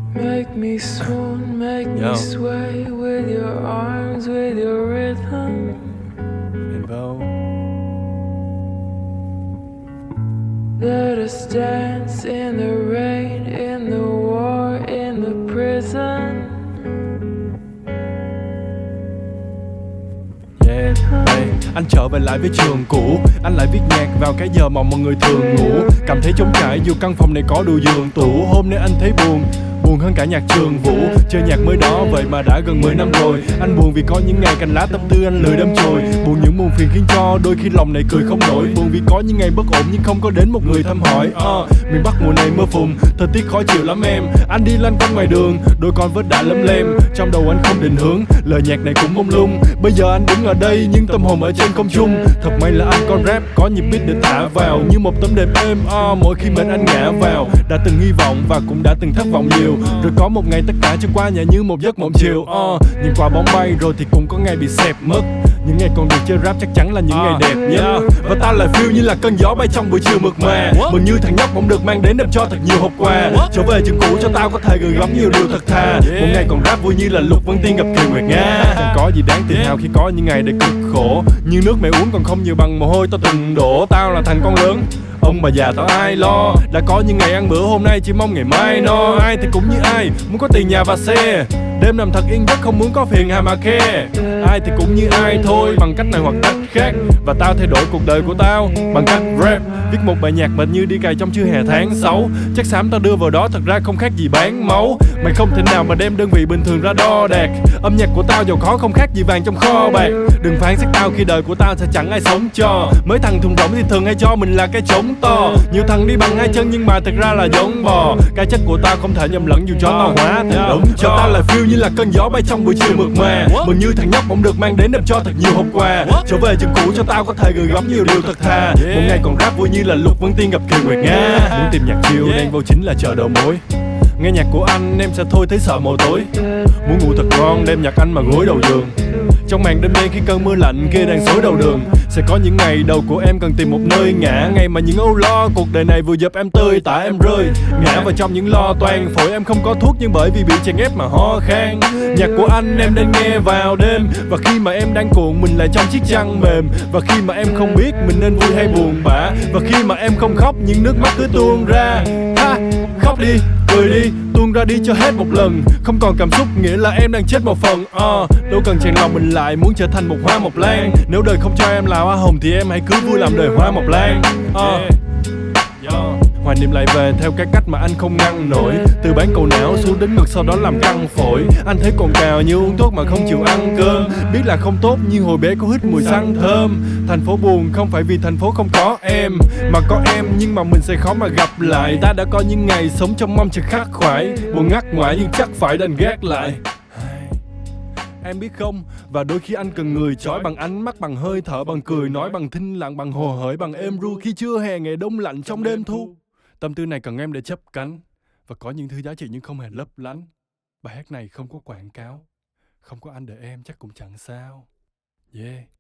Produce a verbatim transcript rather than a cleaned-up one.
Make me swoon, make me Yo. sway with your arms, with your rhythm. And Bo. Let us dance in the rain, in the war, in the prison. Yeah, hey, anh trở về lại với trường cũ. Anh lại viết nhạc vào cái giờ mà mọi người thường ngủ. Cảm thấy trống trải dù căn phòng này có đủ giường tủ. Hôm nay anh thấy buồn, buồn hơn cả nhạc trường Vũ. Chơi nhạc mới đó vậy mà đã gần mười năm rồi. Anh buồn vì có những ngày cành lá tâm tư anh lười đâm chồi. Buồn những muộn phiền khiến cho đôi khi lòng này cười không nổi. Buồn vì có những ngày bất ổn nhưng không có đến một người thăm hỏi. uh, Miền Bắc mùa này mưa phùn, thời tiết khó chịu lắm em. Anh đi lanh quanh ngoài đường, đôi con vết đã lấm lem. Trong đầu anh không định hướng, lời nhạc này cũng mông lung. Bây giờ anh đứng ở đây nhưng tâm hồn ở trên không trung. Thật may là anh có rap, có nhịp beat để thả vào. Như một tấm đệm êm, uh, mỗi khi mệt anh ngã vào. Đã từng hy vọng và cũng đã từng thất vọng nhiều. Rồi có một ngày tất cả trôi qua nhẹ như một giấc mộng chiều. uh, Nhìn qua bóng bay rồi thì cũng có ngày bị xẹp mất. Những ngày còn được chơi rap chắc chắn là những ngày đẹp nhất. yeah. Và tao lại feel như là cơn gió bay trong buổi chiều mượt mà. Mừng như thằng nhóc bỗng được mang đến đem cho thật nhiều hộp quà. Trở về trường cũ cho tao có thể gửi gắm nhiều điều thật thà. Một ngày còn rap vui như là Lục Vân Tiên gặp Kiều Nguyệt Nga. Chẳng có gì đáng tự hào khi có những ngày để cực khổ. Nhưng nước mẹ uống còn không nhiều bằng mồ hôi tao từng đổ. Tao là thằng con lớn, ông bà già tao ai lo. Đã có những ngày ăn bữa hôm nay chỉ mong ngày mai no. Ai thì cũng như ai, muốn có tiền nhà và xe. Đêm nằm thật yên giấc không muốn có phiền hà mà khe. Ai thì cũng như ai thôi, bằng cách này hoặc cách khác. Và tao thay đổi cuộc đời của tao bằng cách rap. Viết một bài nhạc mệt như đi cày trong chưa hè tháng sáu. Chắc xám tao đưa vào đó thật ra không khác gì bán máu. Mày không thể nào mà đem đơn vị bình thường ra đo đạc. Âm nhạc của tao giàu khó không khác gì vàng trong kho bạc. Đừng phán xét tao khi đời của tao sẽ chẳng ai sống cho. Mới thằng thùng rỗng thì thường hay cho mình là cái trống to. Nhiều thằng đi bằng hai chân nhưng mà thật ra là giống bò. Cái chất của tao không thể nhầm lẫn dù cho tao hóa thành đúng cho. Tao lại feel như là cơn gió bay trong buổi chiều mượt mà. Mừng như thằng nhóc bỗng được mang đến đem cho thật nhiều hộp quà. Trở về trường cũ cho tao có thể gửi gắm nhiều điều thật thà. Một ngày còn rap vui như là Lục Vân Tiên gặp Kiều Nguyệt Nga. Muốn tìm nhạc chill đen vô chính là chợ đầu mối. Nghe nhạc của anh em sẽ thôi thấy sợ màu tối. Muốn ngủ thật ngon đem nhạc anh mà gối đầu giường. Trong màn đêm đen khi cơn mưa lạnh kia đang xối đầu đường. Sẽ có những ngày đầu của em cần tìm một nơi ngã. Ngày mà những âu lo cuộc đời này vừa dập em tơi tả em rơi. Ngã vào trong những lo toan. Phổi em không có thuốc nhưng bởi vì bị chèn ép mà ho khan. Nhạc của anh em đang nghe vào đêm. Và khi mà em đang cuộn mình lại trong chiếc chăn mềm. Và khi mà em không biết mình nên vui hay buồn bã. Và khi mà em không khóc nhưng nước mắt cứ tuôn ra. Ha, khóc đi, cười đi, tuôn ra đi cho hết một lần. Không còn cảm xúc nghĩa là em đang chết một phần. uh, Đâu cần chèn lòng mình lại muốn trở thành một hoa mộc lan. Nếu đời không cho em là hoa hồng thì em hãy cứ vui làm đời hoa mộc lan. uh. Hoài niệm lại về theo cái cách mà anh không ngăn nổi. Từ bán cầu não xuống đến ngực sau đó làm căng phổi. Anh thấy cồn cào như uống thuốc mà không chịu ăn cơm. Biết là không tốt nhưng hồi bé có hít mùi xăng thơm. Thành phố buồn không phải vì thành phố không có em, mà có em nhưng mà mình sẽ khó mà gặp lại. Ta đã có những ngày sống trong mong chờ khắc khoải. Buồn ngắt ngoại nhưng chắc phải đành gác lại. Em biết không, và đôi khi anh cần người chói bằng ánh mắt, bằng hơi thở, bằng cười nói, bằng thinh lặng, bằng hồ hởi, bằng êm ru khi chưa hè ngày đông lạnh trong đêm thu. Tâm tư này cần em để chấp cánh. Và có những thứ giá trị nhưng không hề lấp lánh. Bài hát này không có quảng cáo. Không có anh đợi em chắc cũng chẳng sao. Yeah.